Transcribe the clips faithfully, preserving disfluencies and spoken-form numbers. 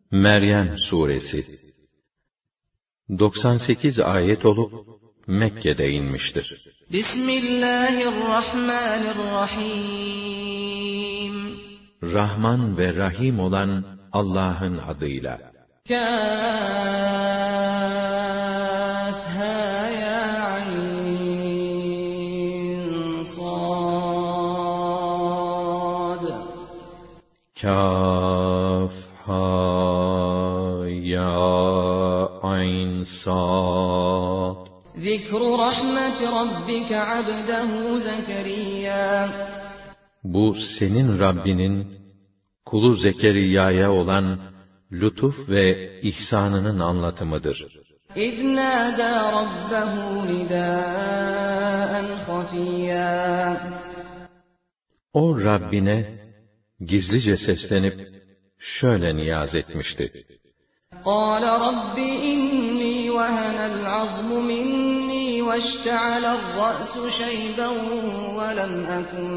Meryem Suresi doksan sekiz ayet olup Mekke'de inmiştir. Bismillahirrahmanirrahim. Rahman ve Rahim olan Allah'ın adıyla. Kâf hâ ya ayn sad. Kâf ha ya ayn sad. Zikru rahmeti rabbike abdehu Zekeriya. Bu senin Rabbinin kulu Zekeriya'ya olan lütuf ve ihsanının anlatımıdır. İz nâdâ rabbehu nidâen khafiyya. O Rabbine gizlice seslenip şöyle niyaz etmişti. قال رب إني وهن العظم مني واشتعل الرأس شيبا ولم أكن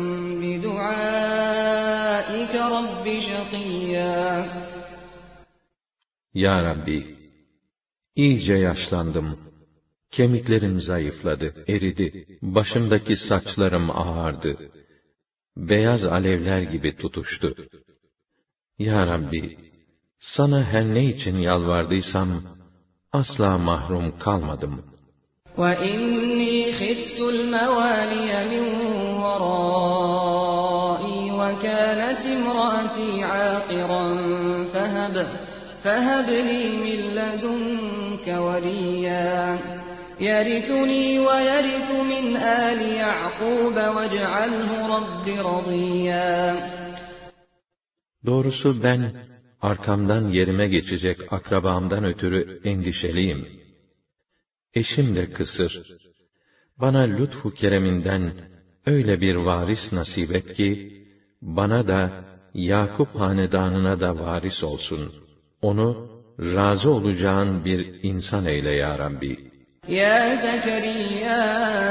بدعائك رب شقيا. Ya Rabbi, iyice yaşlandım, kemiklerim zayıfladı, eridi, başımdaki saçlarım ağardı, beyaz alevler gibi tutuştu. Ya Rabbi, sana her ne için yalvardıysam, asla mahrum kalmadım. وَإِنِّي خِفْتُ الْمَوَالِيَ مِنْ وَرَائِي وَكَانَتِ امْرَأَتِي عَاقِرًا فَهَبْ فَهَبْ لِي مِنْ لَدُنْكَ وَلِيًّا يَرِثُنِي وَيَرِثُ مِنْ آلِ يَعْقُوبَ وَاجْعَلْهُ رَبِّ رَضِيًّا. Doğrusu ben, arkamdan yerime geçecek akrabamdan ötürü endişeliyim. Eşim de kısır. Bana lütfu kereminden öyle bir varis nasip et ki, bana da, Yakup hanedanına da varis olsun. Onu, razı olacağın bir insan eyle ya Rabbi. Ya Zekeriya,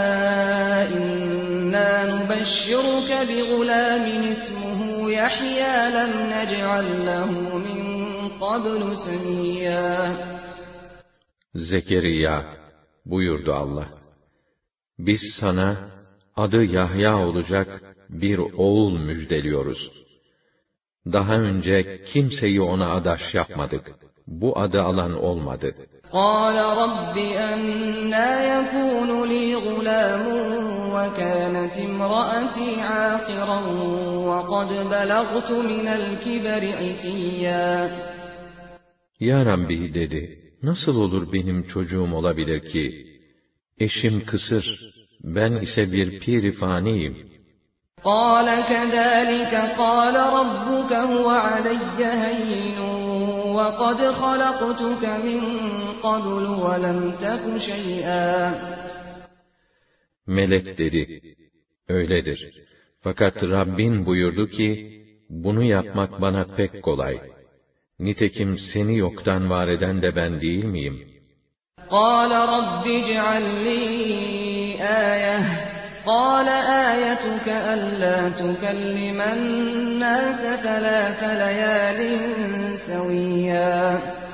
inna nubeshşiruke bi gulamin ismuhu Yahya lem nec'al lehu min qablu semiyya. Zekeriya, buyurdu Allah. Biz sana, adı Yahya olacak bir oğul müjdeliyoruz. Daha önce kimseyi ona adaş yapmadık. Bu adı alan olmadı. قَالَ رَبِّ أَنَّى يَكُونُ لِي غُلَامٌ وَكَانَتِ امْرَأَتِي عَاقِرًا وَقَدْ بَلَغْتُ مِنَ الْكِبَرِ عِتِيًّا. Ya Rabbi dedi, nasıl olur benim çocuğum olabilir ki? Eşim kısır, ben ise bir pir-i faniyim. قَالَ كَذَٰلِكَ قَالَ رَبُّكَ هُوَ عَلَيَّ هَيِّنٌ وَقَدْ خَلَقْتُكَ مِنْ قَبْلُ وَلَمْ تَكُ شَيْئًا. Melek dedi, öyledir. Fakat Rabbin buyurdu ki, bunu yapmak bana pek kolay. Nitekim seni yoktan var eden de ben değil miyim? قَالَ رَبِّ اجْعَل لِّي آيَةً قَالَ آيَتُكَ أَلَّا تُكَلِّمَ النَّاسَ ثَلَاثَ لَيَالٍ سَوِيًّا.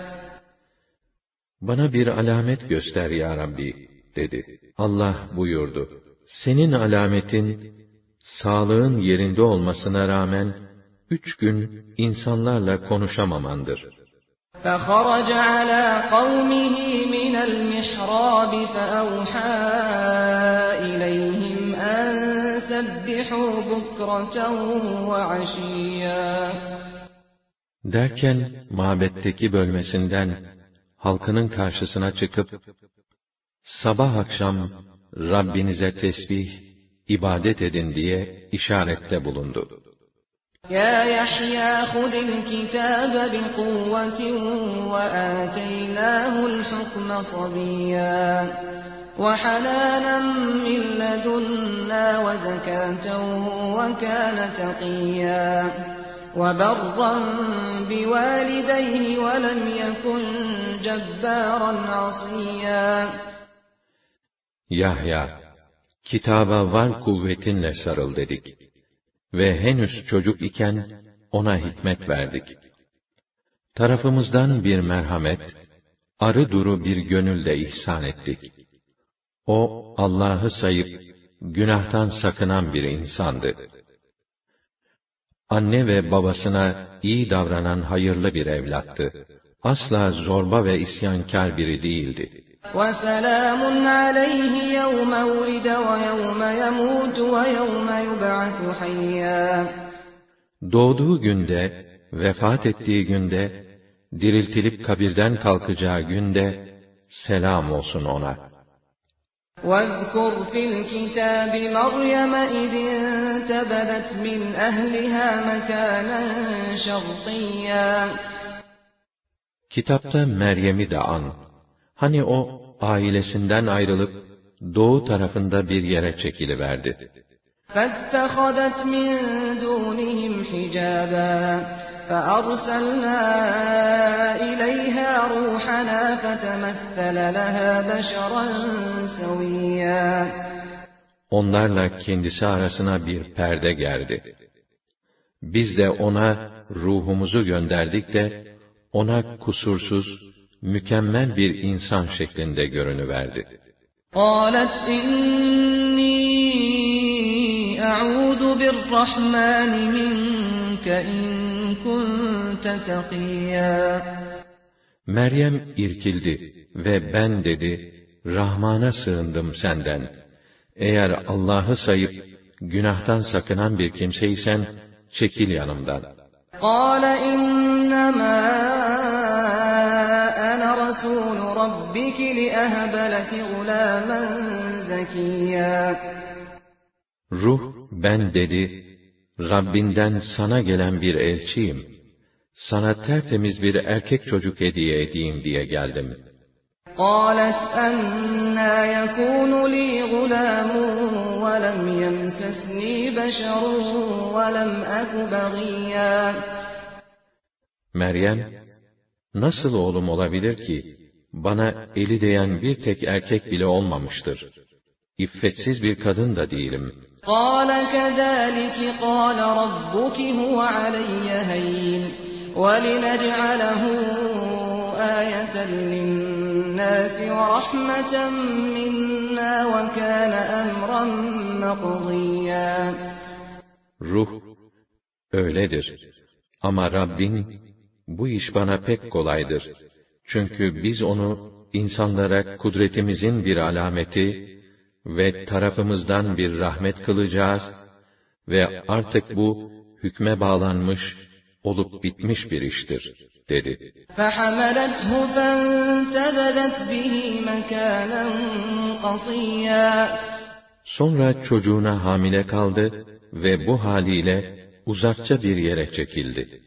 Bana bir alamet göster ya Rabbi, dedi. Allah buyurdu, senin alametin, sağlığın yerinde olmasına rağmen, üç gün insanlarla konuşamamandır. فَخَرَجَ عَلَى قَوْمِهِ مِنَ الْمِحْرَابِ فَأَوْحَى إِلَيْهِمْ أَنْ سَبِّحُوا بُكْرَةً وَعَشِيًّا. Derken, mabetteki bölmesinden, halkının karşısına çıkıp, sabah akşam Rabbinize tesbih, ibadet edin diye işarette bulundu. يَا يَحْيَا خُذِ الْكِتَابَ بِقُوَّةٍ وَآتَيْنَاهُ الْحُكْمَ صَبِيًّا وَحَنَانًا مِّن لَّدُنَّا وَزَكَاةً وَكَانَ تَقِيًّا وَبَرًّا بِوَالِدَيْهِ وَلَمْ يَكُن جَبَّارًا عَصِيًّا. Yahya, kitaba var kuvvetinle sarıl dedik. Ve henüz çocuk iken ona hikmet verdik. Tarafımızdan bir merhamet, arı duru bir gönülde ihsan ettik. O, Allah'ı sayıp, günahtan sakınan bir insandı. Anne ve babasına iyi davranan hayırlı bir evlattı. Asla zorba ve isyankâr biri değildi. وَسَلَامٌ عَلَيْهِ يَوْمَ وُلِدَ وَيَوْمَ يَمُوتُ وَيَوْمَ يُبْعَثُ حَيًّا. Doğduğu günde, vefat ettiği günde, diriltilip kabirden kalkacağı günde, selam olsun ona. وَاذْكُرْ فِي الْكِتَابِ مَرْيَمَ إِذِ انتَبَذَتْ مِنْ أَهْلِهَا مَكَانًا شَرْقِيًّا. Kitapta Meryem'i de an. Hani o, ailesinden ayrılıp, doğu tarafında bir yere çekiliverdi. فَاتَّخَذَتْ مِنْ دُونِهِمْ حِجَابًا فَأَرْسَلْنَا إِلَيْهَا رُوحَنَا فَتَمَثَّلَ لَهَا بَشَرًا سَوِيًّا. Onlarla kendisi arasına bir perde gerdi. Biz de ona ruhumuzu gönderdik de, ona kusursuz, mükemmel bir insan şeklinde görünüverdi. قَالَتْ إِنِّي أَعُوذُ بِالرَّحْمَنِ مِنْكَ إِنْ كُنْتَ تَقِيًّا. Meryem irkildi ve ben dedi, Rahman'a sığındım senden. Eğer Allah'ı sayıp, günahtan sakınan bir kimseysen, çekil yanımdan. قَالَ إِنَّمَا أَنَا رَسُولُ رَبِّكِ لِأَهَبَ لَكِ غُلَامًا زَكِيًّا. Ruh, ben dedi, Rabbinden sana gelen bir elçiyim. Sana tertemiz bir erkek çocuk hediye edeyim diye geldim. قَالَتْ أَنَّى يَكُونُ لِي غُلَامٌ وَلَمْ يَمْسَسْنِي بَشَرٌ وَلَمْ أَكُ بَغِيًّا. Meryem, nasıl oğlum olabilir ki, bana eli değen bir tek erkek bile olmamıştır. İffetsiz bir kadın da değilim. قَالَ كَذَٰلِكِ قَالَ رَبُّكِ هُوَ عَلَيَّ هَيِّنٌ وَلِنَجْعَلَهُ آيَةً لِلنَّاسِ وَرَحْمَةً مِنَّا وَكَانَ أَمْرًا مَقْضِيًّا. Ruh, öyledir. Ama Rabbin, bu iş bana pek kolaydır. Çünkü biz onu insanlara kudretimizin bir alameti ve tarafımızdan bir rahmet kılacağız ve artık bu hükme bağlanmış, olup bitmiş bir iştir, dedi. فَحَمَلَتْهُ فَانْتَبَذَتْ بِهِ مَكَانًا قَصِيًّا. Sonra çocuğuna hamile kaldı ve bu haliyle uzakça bir yere çekildi.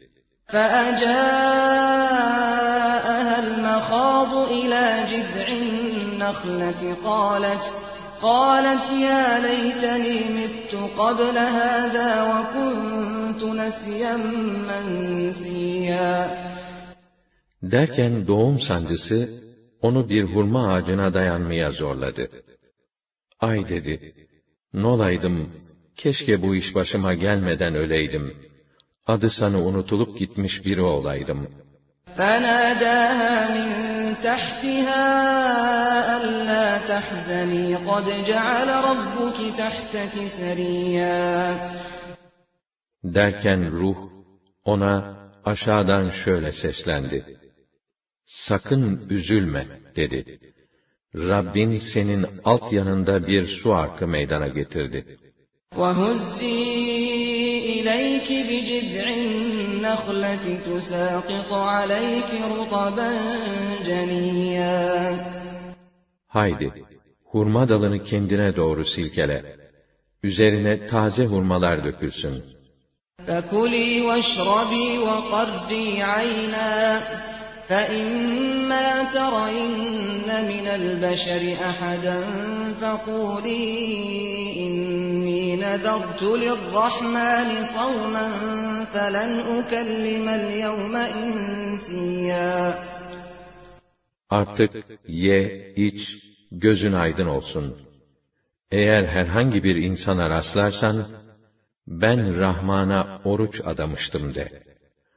فَأَجَاءَهَا الْمَخَاضُ إِلَى جِذْعِ النَّخْلَةِ قَالَتْ قَالَتْ يَا لَيْتَنِي مِتُّ قَبْلَ هَذَا وَكُنْتُ نَسْيًا مَنْسِيًّا. Derken doğum sancısı, onu bir hurma ağacına dayanmaya zorladı. Ay dedi, nolaydım, keşke bu iş başıma gelmeden öleydim. Adı sanı unutulup gitmiş biri olaydım. فَنَادَاهَا مِنْ تَحْتِهَا أَلَّا تَحْزَنِي قَدْ جَعَلَ رَبُّكِ تَحْتَكِ سَرِيًّا. Derken ruh, ona aşağıdan şöyle seslendi. Sakın üzülme, dedi. Rabbin senin alt yanında bir su arkı meydana getirdi. وَهُزِّي إِلَيْكِ بِجِذْعِ النَّخْلَةِ تُسَاقِطُ عَلَيْكِ رُطَبًا جَنِيًّا. Haydi, hurma dalını kendine doğru silkele. Üzerine taze hurmalar dökülsün. فَكُلِي وَاشْرَبِي وَقَرِّي عَيْنًا فَإِمَّا تَرَيِنَّ مِنَ الْبَشَرِ أَحَدًا فَقُولِي إِنِّي نَذَرْتُ لِلرَّحْمَنِ صَوْمًا فَلَنْ أُكَلِّمَ الْيَوْمَ إِنْسِيًّا. Artık ye, iç, gözün aydın olsun. Eğer herhangi bir insana rastlarsan, ben Rahman'a oruç adamıştım de.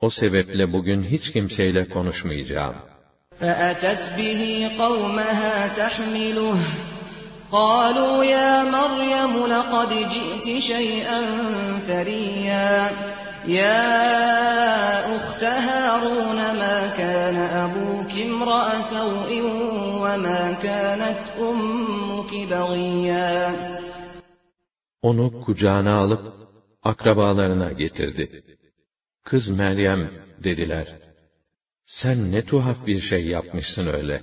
O sebeple bugün hiç kimseyle konuşmayacağım. فَأَتَتْ بِهِ قَوْمَهَا تَحْمِلُهُ قَالُوا يَا مَرْيَمُ لَقَدْ جِئْتِ شَيْئًا فَرِيًّا يَا أُخْتَ هَارُونَ مَا كَانَ أَبُوكِ امْرَأَ سَوْءٍ وَمَا كَانَتْ أُمُّكِ بَغِيًّا. Onu kucağına alıp akrabalarına getirdi. Kız Meryem dediler. Sen ne tuhaf bir şey yapmışsın öyle.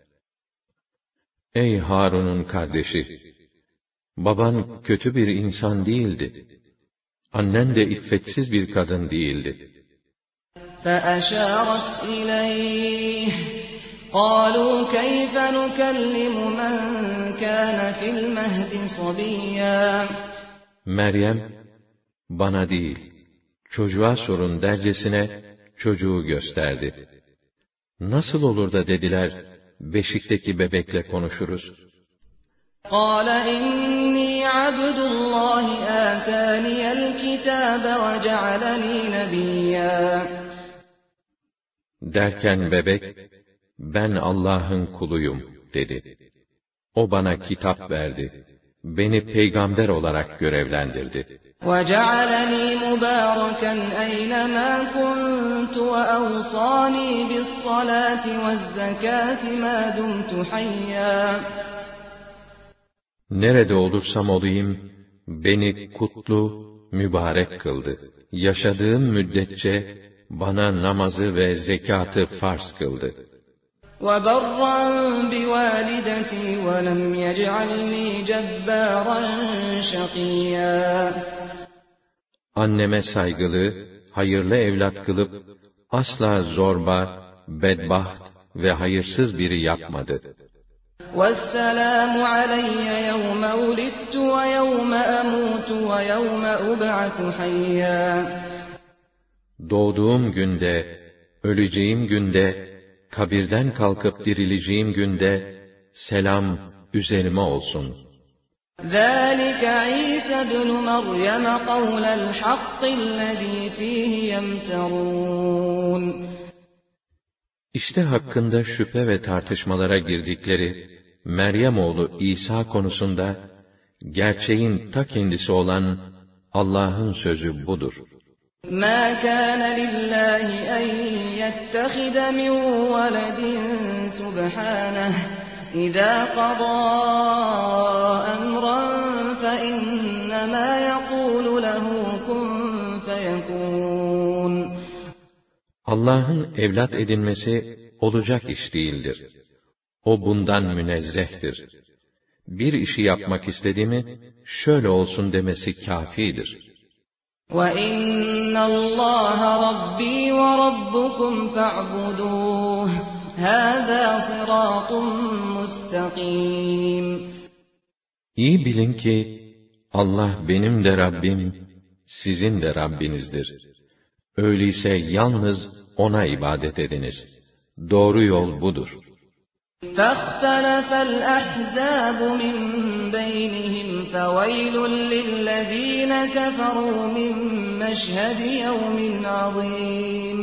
Ey Harun'un kardeşi! Baban kötü bir insan değildi. Annen de iffetsiz bir kadın değildi. فَأَشَارَتْ إِلَيْهِ قَالُوا كَيْفَ نُكَلِّمُ مَنْ كَانَ فِي الْمَهْدِ صَبِيًّا. Meryem, bana değil, çocuğa sorun dercesine çocuğu gösterdi. Nasıl olur da dediler, beşikteki bebekle konuşuruz. قَالَ إِنِّي عَبْدُ اللّٰهِ آتَانِيَ الْكِتَابَ وَجَعَلَنِي نَبِيًّا. Derken bebek, ben Allah'ın kuluyum dedi. O bana kitap verdi, beni peygamber olarak görevlendirdi. وَجَعَلَنِي مُبَارَكًا أَيْنَمَا كُنْتُ وَأَوْصَانِي بِالصَّلَاةِ وَالزَّكَاةِ مَا دُمْتُ حَيًّا. Nerede olursam olayım, beni kutlu, mübarek kıldı. Yaşadığım müddetçe bana namazı ve zekatı farz kıldı. وَبَرًّا بِوَالِدَتِي وَلَمْ يَجْعَلْنِي جَبَّارًا شَقِيًّا. Anneme saygılı, hayırlı evlat kılıp, asla zorba, bedbaht ve hayırsız biri yapmadı. وَالسَّلَامُ عَلَيَّ يَوْمَ وُلِدتُّ وَيَوْمَ أَمُوتُ وَيَوْمَ أُبْعَثُ حَيًّا. Doğduğum günde, öleceğim günde, kabirden kalkıp dirileceğim günde, selam üzerime olsun. ذَٰلِكَ عِيسَى ابْنُ مَرْيَمَ قَوْلَ الْحَقِّ الَّذ۪ي ف۪يهِ يَمْتَرُونَ. İşte hakkında şüphe ve tartışmalara girdikleri Meryem oğlu İsa konusunda gerçeğin ta kendisi olan Allah'ın sözü budur. مَا كَانَ لِلّٰهِ أَنْ يَتَّخِذَ مِنْ وَلَدٍ سُبْحَانَهُ إِذَا قَضَى أَمْرًا فَإِنَّمَا يَقُولُ لَهُ كُنْ فَيَكُونُ. Allah'ın evlat edinmesi olacak iş değildir. O bundan münezzehtir. Bir işi yapmak istedi mi, şöyle olsun demesi kâfidir. وَإِنَّ اللّٰهَ رَبِّي وَرَبُّكُمْ فَاعْبُدُوهُ هَذَا صِرَاطٌ مُسْتَقِيمٌ. İyi bilin ki, Allah benim de Rabbim, sizin de Rabbinizdir. Öyleyse yalnız O'na ibadet ediniz. Doğru yol budur. فَاخْتَلَفَ الْأَحْزَابُ مِنْ بَيْنِهِمْ فَوَيْلٌ لِلَّذ۪ينَ كَفَرُوا مِنْ مَشْهَدِ يَوْمٍ عَظِيمٍ.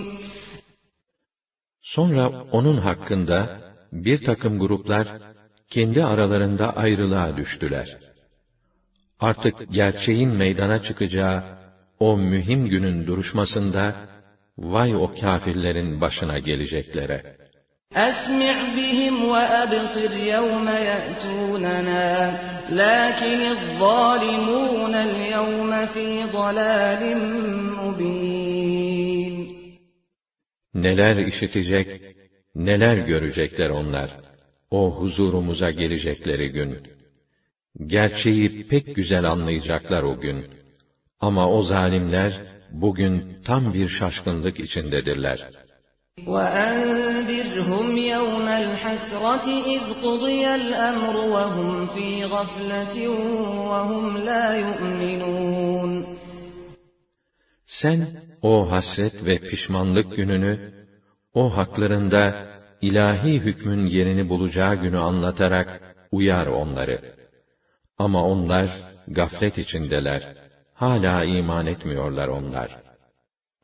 Sonra onun hakkında bir takım gruplar kendi aralarında ayrılığa düştüler. Artık gerçeğin meydana çıkacağı o mühim günün duruşmasında vay o kâfirlerin başına geleceklere. أَسْمِعْ بِهِمْ وَأَبْصِرْ يَوْمَ يَأْتُونَنَا لَكِنِ الظَّالِمُونَ الْيَوْمَ فِي ضَلَالٍ مُبِينٍ. Neler işitecek, neler görecekler onlar, o huzurumuza gelecekleri gün. Gerçeği pek güzel anlayacaklar o gün. Ama o zalimler, bugün tam bir şaşkınlık içindedirler. وَأَنذِرْهُمْ يَوْمَ الْحَسْرَةِ إِذْ قُضِيَ الْأَمْرُ وَهُمْ فِي غَفْلَةٍ وَهُمْ لَا يُؤْمِنُونَ. Sen o hasret ve pişmanlık gününü, o haklarında ilahi hükmün yerini bulacağı günü anlatarak uyar onları. Ama onlar gaflet içindeler. Hala iman etmiyorlar onlar.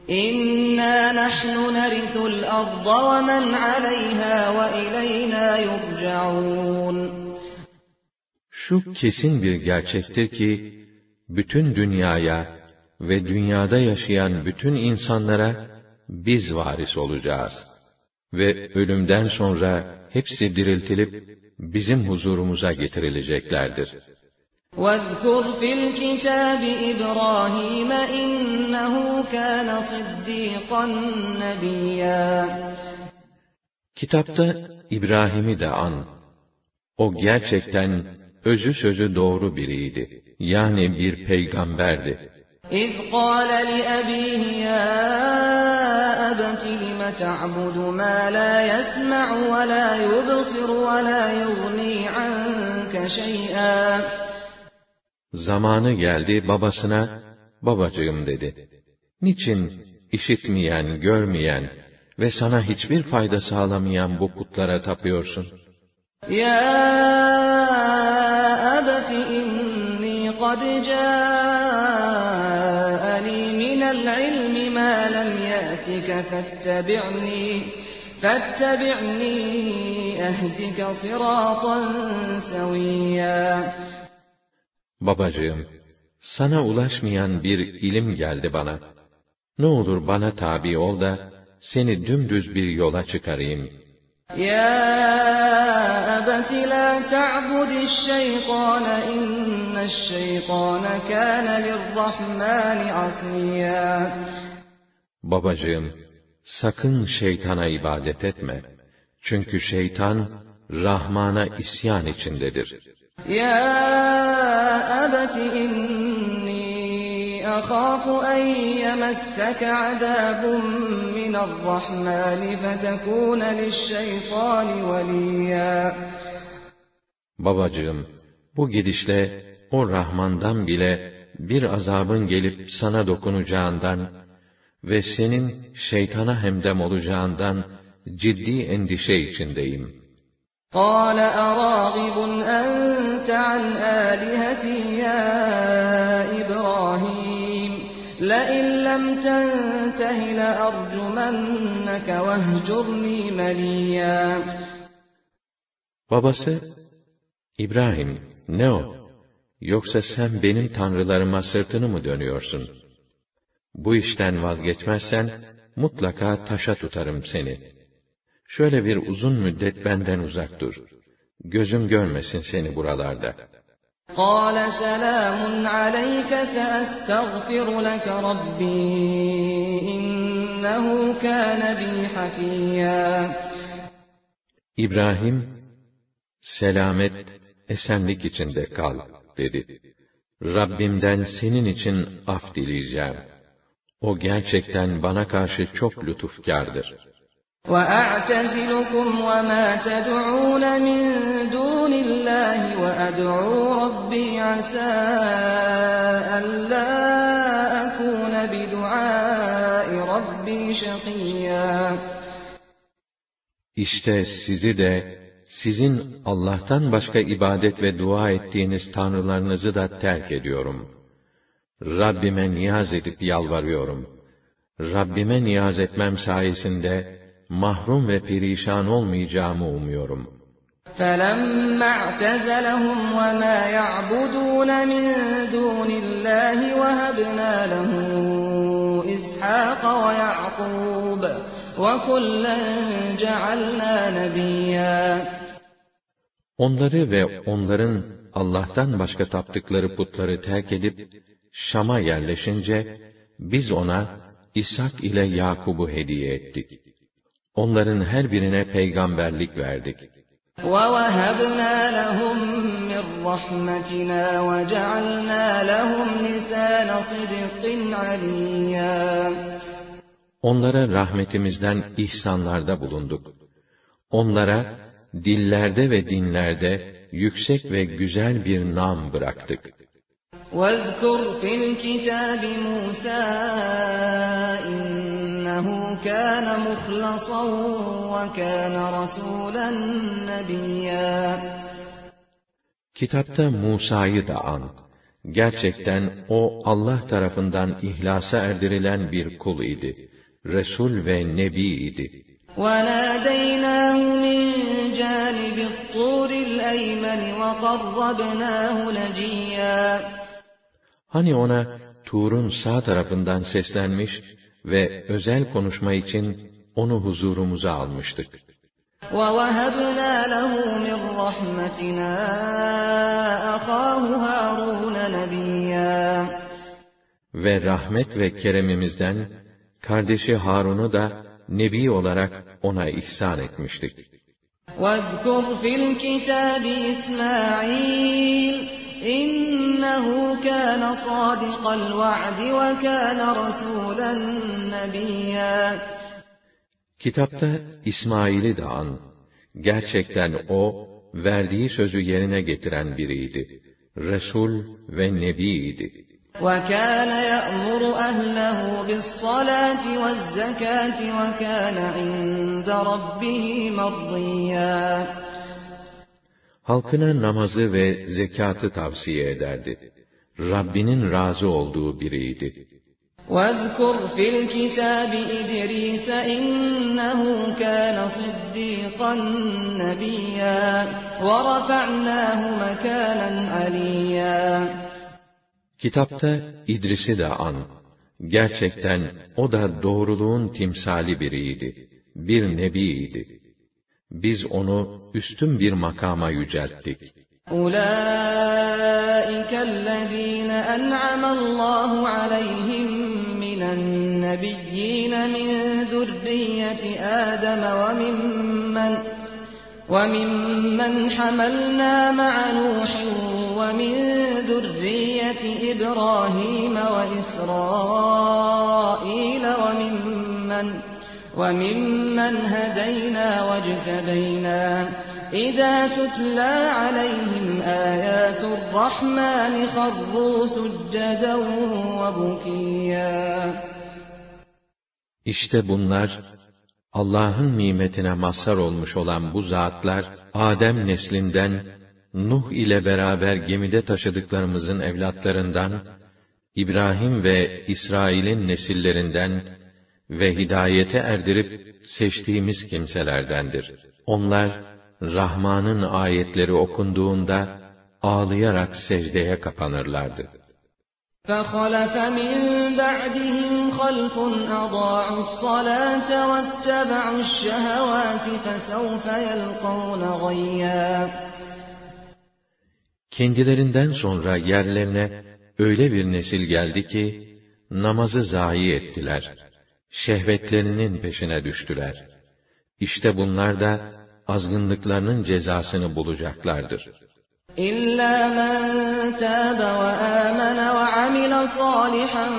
İnna nahnu narisul arda ve men aleyha ve ileyna yurcaun. Şu kesin bir gerçektir ki, bütün dünyaya ve dünyada yaşayan bütün insanlara biz varis olacağız. Ve ölümden sonra hepsi diriltilip bizim huzurumuza getirileceklerdir. وَاذْكُرْ فِي الْكِتَابِ إِبْرَاهِيمَ إِنَّهُ كَانَ صِدِّيقًا نَبِيًّا. Kitapta İbrahim'i de an. O gerçekten özü sözü doğru biriydi. Yani bir peygamberdi. إِذْ قَالَ لِأَبِيهِ يَا أَبَتِ لِمَ تَعْبُدُ مَا لَا يَسْمَعُ وَلَا يُبْصِرُ وَلَا يُغْنِي عَنْكَ شَيْئًا. Zamanı geldi babasına, babacığım dedi. Niçin işitmeyen, görmeyen ve sana hiçbir fayda sağlamayan bu putlara tapıyorsun? Ya abati inni qad ca'ani minel ilmi ma lem ya'tika fattabi'ni fattabi'ni ehdika siratan saviyya. Babacığım, sana ulaşmayan bir ilim geldi bana. Ne olur bana tabi ol da seni dümdüz bir yola çıkarayım. Ya abati la ta'budiş-şeytane inneş-şeytane kâne lirrahmâni asiyya. Babacığım, sakın şeytana ibadet etme. Çünkü şeytan Rahman'a isyan içindedir. Ya abati inni akhafu en yemesseke azabun minarrahmani fetekûne liş-şeytâni veliyya. Babacığım, bu gidişle o Rahman'dan bile bir azabın gelip sana dokunacağından ve senin şeytana hemdem olacağından ciddi endişe içindeyim. قَالَ أَرَاغِبٌ أَنْتَ عَنْ آلِهَتِي يَا إِبْرَاهِيمُ لَئِنْ لَمْ تَنْتَهِ لَأَرْجُمَنَّكَ وَاهْجُرْنِي مَلِيًّا. Babası, İbrahim, ne o? Yoksa sen benim tanrılarıma sırtını mı dönüyorsun? Bu işten vazgeçmezsen, mutlaka taşa tutarım seni. Şöyle bir uzun müddet benden uzak dur. Gözüm görmesin seni buralarda. قَالَ سَلَامٌ عَلَيْكَ سَأَسْتَغْفِرُ لَكَ رَبِّي إِنَّهُ كَانَ بِي حَفِيًّا. İbrahim, selamet, esenlik içinde kal, dedi. Rabbimden senin için af dileyeceğim. O gerçekten bana karşı çok lütufkârdır. وَأَعْتَزِلُكُمْ وَمَا تَدْعُونَ مِن دُونِ اللّٰهِ وَأَدْعُو رَبِّي عَسَىٰ أَلَّا أَكُونَ بِدُعَاءِ رَبِّي شَقِيًّا. İşte sizi de, sizin Allah'tan başka ibadet ve dua ettiğiniz tanrılarınızı da terk ediyorum. Rabbime niyaz edip yalvarıyorum. Rabbime niyaz etmem sayesinde, mahrum ve perişan olmayacağımı umuyorum. فَلَمَّا اعْتَزَلَهُمْ وَمَا يَعْبُدُونَ مِن دُونِ اللّٰهِ وَهَبْنَا لَهُ إِسْحَاقَ وَيَعْقُوبَ وَكُلًّا جَعَلْنَا نَبِيًّا. Onları ve onların Allah'tan başka taptıkları putları terk edip Şam'a yerleşince biz ona İshak ile Yakub'u hediye ettik. Onların her birine peygamberlik verdik. وَوَهَبْنَا لَهُم مِّن رَّحْمَتِنَا وَجَعَلْنَا لَهُمْ لِسَانَ صِدْقٍ عَلِيًّا. Onlara rahmetimizden ihsanlarda bulunduk. Onlara dillerde ve dinlerde yüksek ve güzel bir nam bıraktık. وَاذْكُرْ فِي الْكِتَابِ مُوسَىٰ إِنَّهُ كَانَ مُخْلَصًا وَكَانَ رَسُولًا نَبِيًّا. Kitapta Musa'yı da an. Gerçekten o Allah tarafından ihlasa erdirilen bir kul idi. Resul ve Nebi idi. وَنَادَيْنَاهُ مِنْ جَانِبِ الطُّورِ الْأَيْمَنِ وَقَرَّبْنَاهُ نَجِيًّا. Hani ona Tur'un sağ tarafından seslenmiş ve özel konuşma için onu huzurumuza almıştık. وَوَهَبْنَا لَهُ مِنْ رَحْمَتِنَا أَخَاهُ هَارُونَ نَبِيًّا. Ve rahmet ve keremimizden kardeşi Harun'u da Nebi olarak ona ihsan etmiştik. وَاذْكُرْ فِي الْكِتَابِ إِسْمَاعِيلَ إِنَّهُ كَانَ صَادِقَ الْوَعْدِ وَكَانَ رَسُولًا نَبِيًّا. Kitapta İsmail'i de an. Gerçekten o, verdiği sözü yerine getiren biriydi. Resul ve Nebiydi. وَكَانَ يَأْمُرُ أَهْلَهُ بِالصَّلَاةِ وَالزَّكَاةِ وَكَانَ عِندَ رَبِّهِ مَرْضِيًّا. Halkına namazı ve zekatı tavsiye ederdi. Rabbinin razı olduğu biriydi. وَاذْكُرْ فِي الْكِتَابِ إِدْرِيسَ إِنَّهُ كَانَ صِدِّيقًا نَبِيًّا وَرَفَعْنَاهُ مَكَانًا عَلِيًّا. Kitapta İdris'i de an. Gerçekten o da doğruluğun timsali biriydi. Bir nebiydi. Biz onu üstün bir makama yücelttik. أُولَٰئِكَ الَّذ۪ينَ أَنْعَمَ اللّٰهُ عَلَيْهِمْ مِنَ النَّبِيِّينَ مِنْ ذُرِّيَّةِ آدَمَ وَمِمَّنْ وَمِمَّنْ حَمَلْنَا مَعَ نُوحٍ وَمِنْ ذُرِّيَّةِ إِبْرَاهِيمَ وَإِسْرَائِيلَ وَمِمَّنْ وَمِمَّنْ هَدَيْنَا وَاجْتَبَيْنَا إِذَا تُتْلَى عَلَيْهِمْ آيَاتُ الرَّحْمَنِ خَرُّوا سُجَّدًا وَبُكِيًّا. İşte bunlar, Allah'ın nimetine mazhar olmuş olan bu zatlar, Adem neslinden, Nuh ile beraber gemide taşıdıklarımızın evlatlarından, İbrahim ve İsrail'in nesillerinden ve hidayete erdirip seçtiğimiz kimselerdendir. Onlar, Rahman'ın ayetleri okunduğunda, ağlayarak secdeye kapanırlardı. فَخَلَفَ مِنْ بَعْدِهِمْ خَلْفٌ أَضَاعُوا الصَّلَاةَ وَاتَّبَعُوا الشَّهَوَاتِ فَسَوْفَ يَلْقَوْنَ غَيًّا. Kendilerinden sonra yerlerine öyle bir nesil geldi ki, namazı zayi ettiler. Şehvetlerinin peşine düştüler. İşte bunlar da, azgınlıklarının cezasını bulacaklardır. إِلَّا مَنْ تَابَ وَآمَنَ وَعَمِلَ صَالِحًا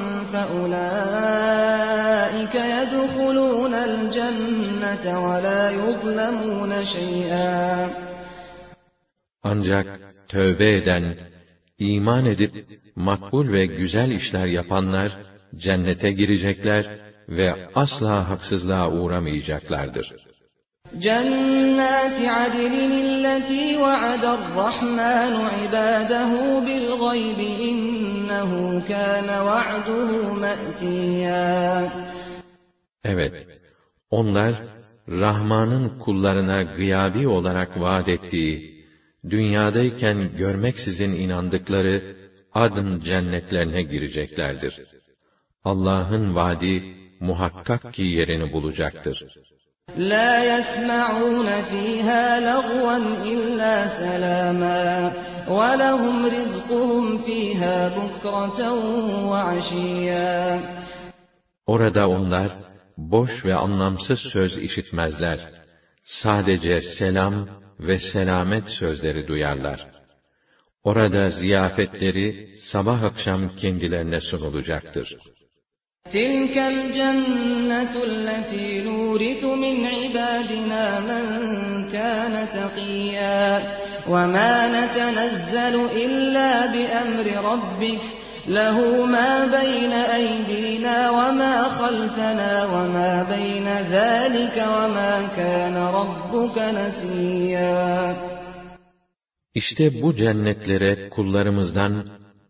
فَأُولَٰئِكَ يَدْخُلُونَ الْجَنَّةَ وَلَا يُظْلَمُونَ شَيْئًا. Ancak tövbe eden, iman edip makbul ve güzel işler yapanlar cennete girecekler ve asla haksızlığa uğramayacaklardır. جَنَّاتِ عَدْنٍ الَّتِي وَعَدَ الرَّحْمَنُ عِبَادَهُ بِالْغَيْبِ إِنَّهُ كَانَ وَعْدُهُ مَأْتِيًّا. Evet, onlar, Rahman'ın kullarına gıyabi olarak vaat ettiği, dünyadayken görmeksizin inandıkları adın cennetlerine gireceklerdir. Allah'ın vaadi muhakkak ki yerini bulacaktır. لَا يَسْمَعُونَ فِيهَا لَغْوًا إِلَّا سَلَامًا وَلَهُمْ رِزْقُهُمْ فِيهَا بُكْرَةً وَعَشِيًّا. Orada onlar, boş ve anlamsız söz işitmezler. Sadece selam ve selamet sözleri duyarlar. Orada ziyafetleri sabah akşam kendilerine sunulacaktır. تِلْكَ الْجَنَّةُ الَّتِي نُورِثُ مِنْ عِبَادِنَا مَنْ كَانَ تَقِيًّا وَمَا نَتَنَزَّلُ إِلَّا بِأَمْرِ رَبِّكَ لَهُ مَا بَيْنَ أَيْدِينَا وَمَا خَلْفَنَا وَمَا بَيْنَ ذَٰلِكَ وَمَا كَانَ رَبُّكَ نَسِيًّا. İşte bu cennetlere kullarımızdan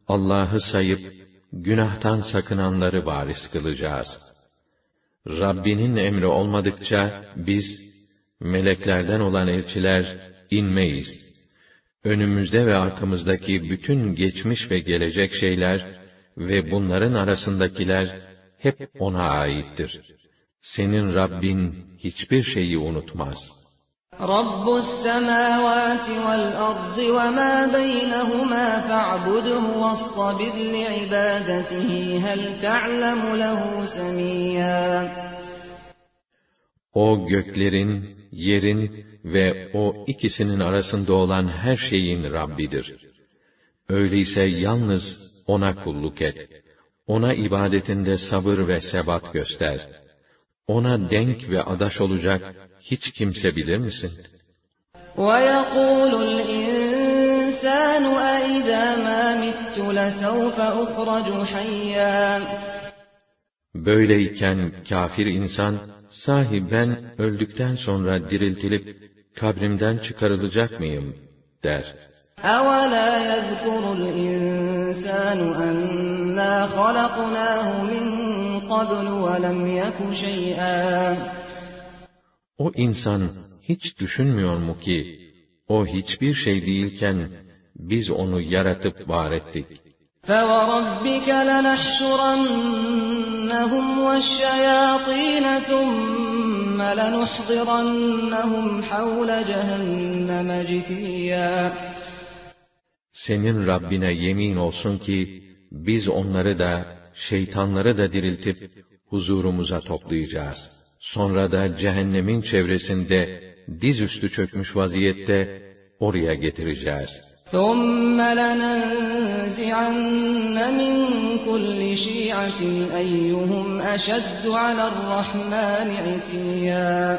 Allah'ı sayıp, günahtan sakınanları varis kılacağız. Rabbinin emri olmadıkça, biz, meleklerden olan elçiler, inmeyiz. Önümüzde ve arkamızdaki bütün geçmiş ve gelecek şeyler ve bunların arasındakiler, hep ona aittir. Senin Rabbin hiçbir şeyi unutmaz. Rabbus semâvâti vel ardı ve mâ beynehumâ fe'buduhu vastabir li'ibâdetihi hel te'lemu lehu semiyyâ. O göklerin, yerin ve o ikisinin arasında olan her şeyin Rabbidir. Öyleyse yalnız ona kulluk et. Ona ibadetinde sabır ve sebat göster. Ona denk ve adaş olacak hiç kimse bilir misin? وَيَقُولُ الْاِنْسَانُ اَاِذَا مَا مِتُّ لَسَوْفَ اُخْرَجُ حَيًّا. Böyleyken kafir insan, sahi ben öldükten sonra diriltilip kabrimden çıkarılacak mıyım der. أَوَلَا يَذْكُرُ الْاِنْسَانُ أَنَّا خَلَقْنَاهُ مِنْ قَبْلُ وَلَمْ يَكُ شَيْئًا. O insan hiç düşünmüyor mu ki, o hiçbir şey değilken, biz onu yaratıp var ettik. فَوَرَبِّكَ لَنَحْشُرَنَّهُمْ وَالشَّيَاطِينَ ثُمَّ لَنُحْضِرَنَّهُمْ حَوْلَ جَهَنَّمَ جِثِيًّا. Senin Rabbine yemin olsun ki, biz onları da, şeytanları da diriltip, huzurumuza toplayacağız. Sonra da cehennemin çevresinde, dizüstü çökmüş vaziyette, oraya getireceğiz. ثُمَّ لَنَنْزِعَنَّ مِنْ كُلِّ شِيعَةٍ أَيُّهُمْ أَشَدُّ عَلَى الرَّحْمَنِ عِتِيًّا.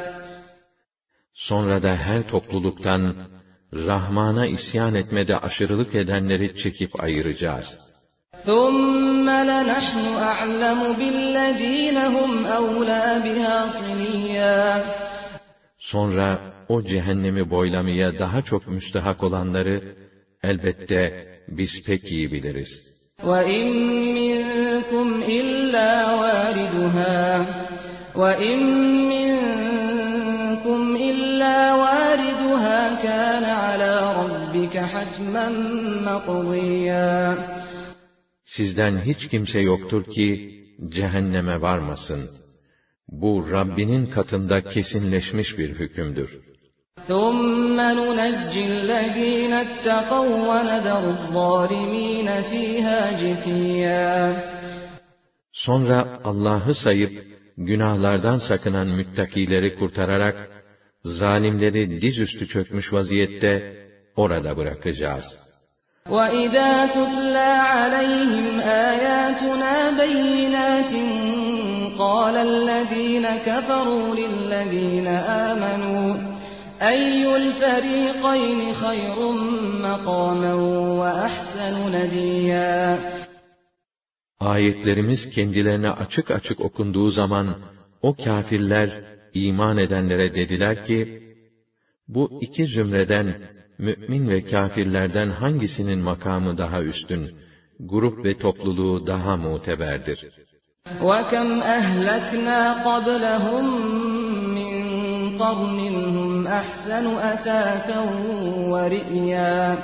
Sonra da her topluluktan, Rahman'a isyan etmede aşırılık edenleri çekip ayıracağız. ثُمَّ لَنَحْنُ أَعْلَمُ بِالَّذ۪ينَ هُمْ أَوْلَى بِهَا صِلِيًّا. Sonra o cehennemi boylamaya daha çok müstehak olanları, elbette biz pek iyi biliriz. وَاِنْ مِنْكُمْ إِلَّا وَارِدُهَا وَاِنْ مِنْكُمْ إِلَّا وَارِدُهَا كَانَ عَلَى رَبِّكَ حَتْمًا مَقْضِيًّا. Sizden hiç kimse yoktur ki, cehenneme varmasın. Bu Rabbinin katında kesinleşmiş bir hükümdür. ثُمَّ نُنَجِّي الَّذ۪ينَ اتَّقَوْا وَنَذَرُ الظَّالِم۪ينَ ف۪يهَا جِثِيًّا. Sonra Allah'ı sayıp, günahlardan sakınan müttakileri kurtararak, zalimleri dizüstü çökmüş vaziyette, orada bırakacağız. وَإِذَا تُتْلَى عَلَيْهِمْ آيَاتُنَا بَيِّنَاتٍ قَالَ الَّذ۪ينَ كَفَرُوا لِلَّذ۪ينَ آمَنُوا أَيُّ الْفَر۪يقَيْنِ خَيْرٌ مَقَامًا وَأَحْسَنُ نَدِيًّا. Ayetlerimiz kendilerine açık açık okunduğu zaman, o kâfirler, iman edenlere dediler ki, bu iki zümreden, mü'min ve kâfirlerden hangisinin makamı daha üstün, grup ve topluluğu daha muteberdir? وَكَمْ أَهْلَكْنَا قَبْلَهُمْ مِنْ قَرْنٍ هُمْ أَحْسَنُ أَثَاثًا وَرِئْيًا.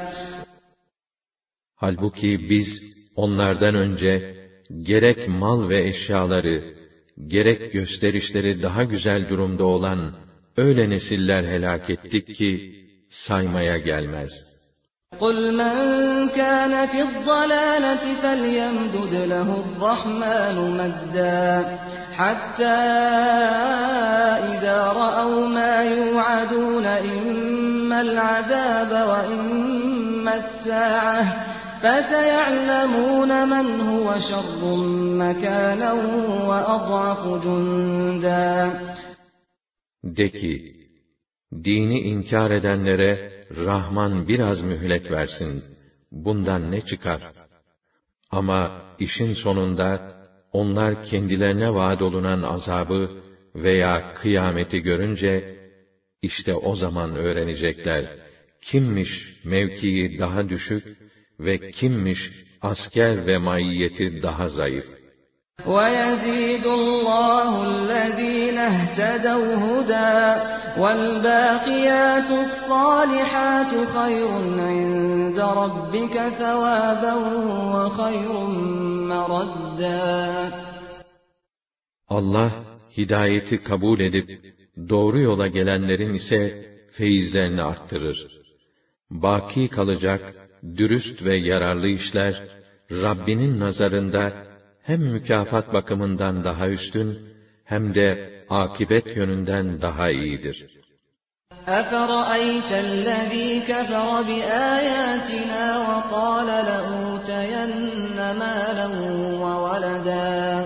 Halbuki biz, onlardan önce, gerek mal ve eşyaları, gerek gösterişleri daha güzel durumda olan, öyle nesiller helak ettik ki, saymaya gelmez. قُلْ مَنْ كَانَ فِي الضَّلَالَةِ فَلْيَمْدُدْ لَهُ الرَّحْمَنُ مَدًّا حَتَّى إِذَا رَأَوْا مَا يُوعَدُونَ إِمَّا الْعَذَابَ وَإِمَّا السَّاعَةَ فَسَيَعْلَمُونَ مَنْ هُوَ شَرٌّ مَكَانًا وَأَضْعَفُ جُنْدًا. De ki, dini inkar edenlere, Rahman biraz mühlet versin, bundan ne çıkar? Ama işin sonunda, onlar kendilerine vaad olunan azabı veya kıyameti görünce, işte o zaman öğrenecekler, kimmiş mevkii daha düşük ve kimmiş asker ve maiyeti daha zayıf. وَيَزِيدُ اللّٰهُ الَّذ۪ينَ اهْتَدَوْا هُدًى وَالْبَاقِيَاتُ الصَّالِحَاتُ خَيْرٌ عِنْدَ رَبِّكَ ثَوَابًا وَخَيْرٌ مَرَدًّا. Allah, hidayeti kabul edip, doğru yola gelenlerin ise feyizlerini arttırır. Baki kalacak, dürüst ve yararlı işler, Rabbinin nazarında, hem mükafat bakımından daha üstün, hem de akibet yönünden daha iyidir. أَفَرَأَيْتَ الَّذ۪ي كَفَرَ بِآيَاتِنَا وَقَالَ لَأُوتَيَنَّ مَالًا وَوَلَدًا.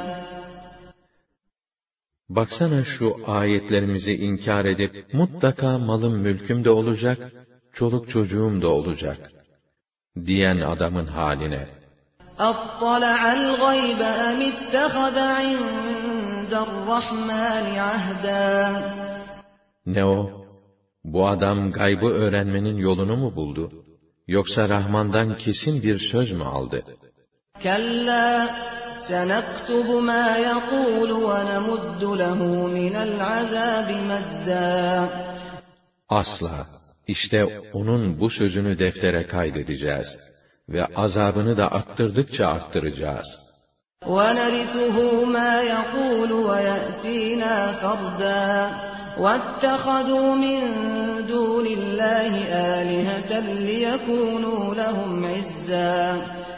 Baksana şu ayetlerimizi inkar edip, mutlaka malım mülküm de olacak, çoluk çocuğum da olacak, diyen adamın haline. أَطَّلَعَ الْغَيْبَ أَمِ اتَّخَذَ عِندَ الرَّحْمَنِ عَهْدًا. Ne o? Bu adam gaybı öğrenmenin yolunu mu buldu? Yoksa Rahman'dan kesin bir söz mü aldı? كَلَّا سَنَكْتُبُ مَا يَقُولُ وَنَمُدُّ لَهُ مِنَ الْعَذَابِ مَدًّا. Asla! İşte onun bu sözünü deftere kaydedeceğiz ve azabını da arttırdıkça arttıracağız. وَنَرِثُهُ مَا يَقُولُ وَيَأْتِينَا فَرْدًا. وَاتَّخَذُوا مِن دُونِ اللّٰهِ آلِهَةً لِيَكُونُوا لَهُمْ عِزًّا.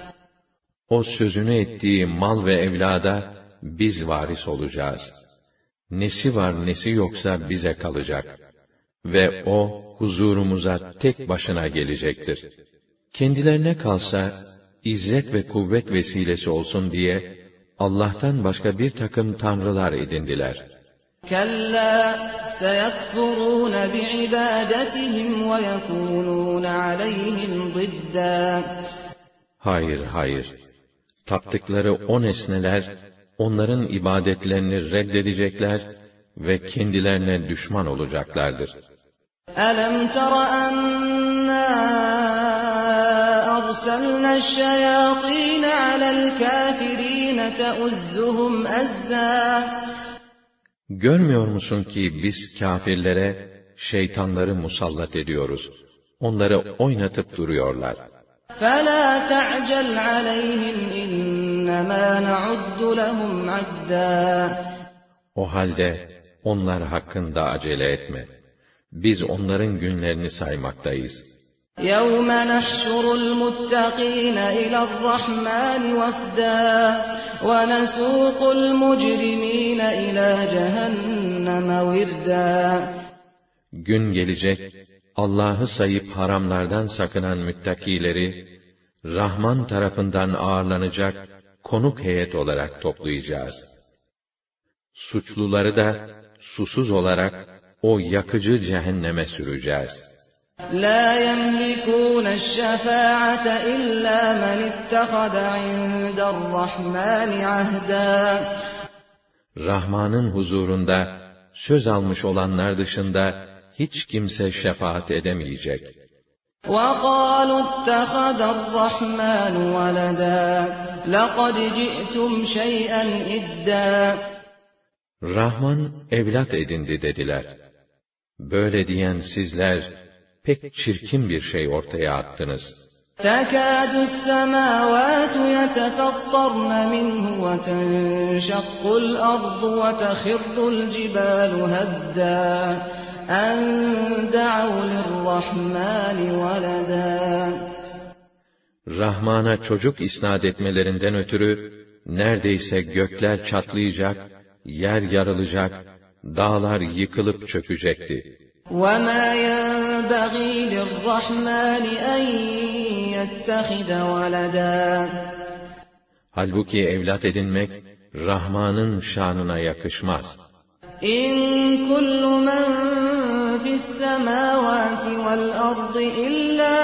O sözünü ettiği mal ve evlada biz varis olacağız. Nesi var nesi yoksa bize kalacak. Ve o huzurumuza tek başına gelecektir. Kendilerine kalsa, izzet ve kuvvet vesilesi olsun diye, Allah'tan başka bir takım tanrılar edindiler. كَلَّا سَيَكْفُرُونَ بِعِبَادَتِهِمْ وَيَكُونُونَ عَلَيْهِمْ ضِدًّا. Hayır, hayır. Taptıkları o nesneler, onların ibadetlerini reddedecekler ve kendilerine düşman olacaklardır. أَلَمْ تَرَ أَنَّا أَرْسَلْنَا الشَّيَاطِينَ عَلَى الْكَافِرِينَ تَؤُزُّهُمْ أَزًّا. Görmüyor musun ki biz kâfirlere şeytanları musallat ediyoruz. Onları oynatıp duruyorlar. فَلَا تَعْجَلْ عَلَيْهِمْ إِنَّمَا نَعُدُّ لَهُمْ عَدًّا. O halde onlar hakkında acele etme. Biz onların günlerini saymaktayız. يَوْمَ نَحْشُرُ الْمُتَّقِينَ إِلَى الرَّحْمَنِ وَفْدًا وَنَسُوقُ الْمُجْرِمِينَ إِلَى جَهَنَّمَ وِرْدًا. Gün gelecek, Allah'ı sayıp haramlardan sakınan müttakileri, Rahman tarafından ağırlanacak konuk heyet olarak toplayacağız. Suçluları da susuz olarak o yakıcı cehenneme süreceğiz. لَا يَمْلِكُونَ الشَّفَاعَةَ إِلَّا مَنِ اتَّخَذَ عِندَ الرَّحْمَنِ عَهْدًا. Rahman'ın huzurunda söz almış olanlar dışında hiç kimse şefaat edemeyecek. وَقَالُوا اتَّخَذَ الرَّحْمَنُ وَلَدًا لَقَدْ جِئْتُمْ شَيْئًا إِدًّا. Rahman evlat edindi dediler. Böyle diyen sizler pek çirkin bir şey ortaya attınız. تَكَادُ السَّمَاوَاتُ يَتَفَطَّرْنَ مِنْهُ وَتَنشَقُّ الْأَرْضُ وَتَخِرُّ الْجِبَالُ هَدًّا أَنْ دَعَوْا لِلرَّحْمَنِ وَلَدًا. Rahman'a çocuk isnat etmelerinden ötürü neredeyse gökler çatlayacak, yer yarılacak, dağlar yıkılıp çökecekti. وَمَا يَنبَغِي لِلرَّحْمَنِ أَنْ يَتَّخِذَ وَلَدًا. Halbuki evlat edinmek, Rahman'ın şanına yakışmaz. إِنْ كُلُّ مَنْ فِي السَّمَاوَاتِ وَالْأَرْضِ إِلَّا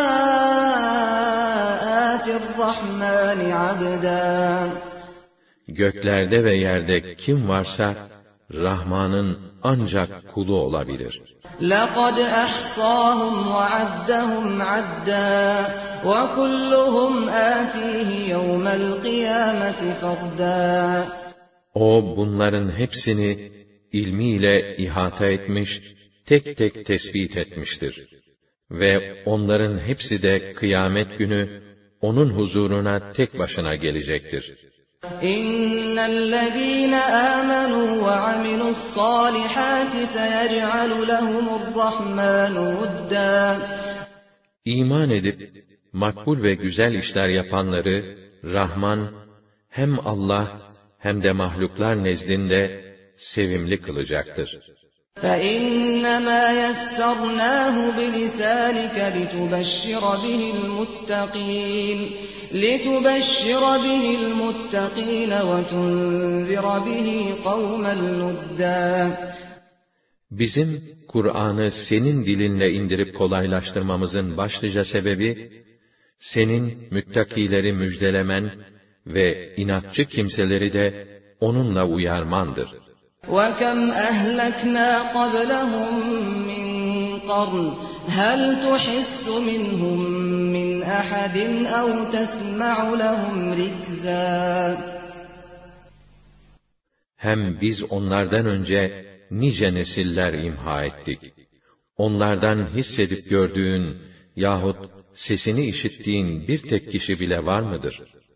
آتِ الرَّحْمَنِ عَبْدًا. Göklerde ve yerde kim varsa, Rahman'ın ancak kulu olabilir. لَقَدْ أَحْصَاهُمْ وَعَدَّهُمْ عَدًّا وَكُلُّهُمْ آتِيهِ يَوْمَ الْقِيَامَةِ فَرْدًا. O bunların hepsini ilmiyle ihata etmiş, tek tek tespit etmiştir. Ve onların hepsi de kıyamet günü onun huzuruna tek başına gelecektir. İnnellezîne âmenû ve amilu's-sâlihâti seyec'alu lehumur-rahmânu vuddâ. İman edip makbul ve güzel işler yapanları Rahman hem Allah hem de mahluklar nezdinde sevimli kılacaktır. فَإِنَّمَا يَسَّرْنَاهُ بِلِسَانِكَ لِتُبَشِّرَ بِهِ الْمُتَّقِينَ لِتُبَشِّرَ بِهِ الْمُتَّقِينَ وَتُنذِرَ بِهِ قَوْمًا لُدًّا. Bizim Kur'an'ı senin dilinle indirip kolaylaştırmamızın başlıca sebebi, senin müttakileri müjdelemen ve inatçı kimseleri de onunla uyarmandır. وَكَمْ أَهْلَكْنَا قَبْلَهُمْ مِنْ قَرْنٍ هَلْ تُحِسُّ مِنْهُمْ مِنْ أَحَدٍ أَوْ تَسْمَعُ لَهُمْ رِكْزًا. Hem biz onlardan önce nice nesiller imha ettik. Onlardan hissedip gördüğün yahut sesini işittiğin bir tek kişi bile var mıdır?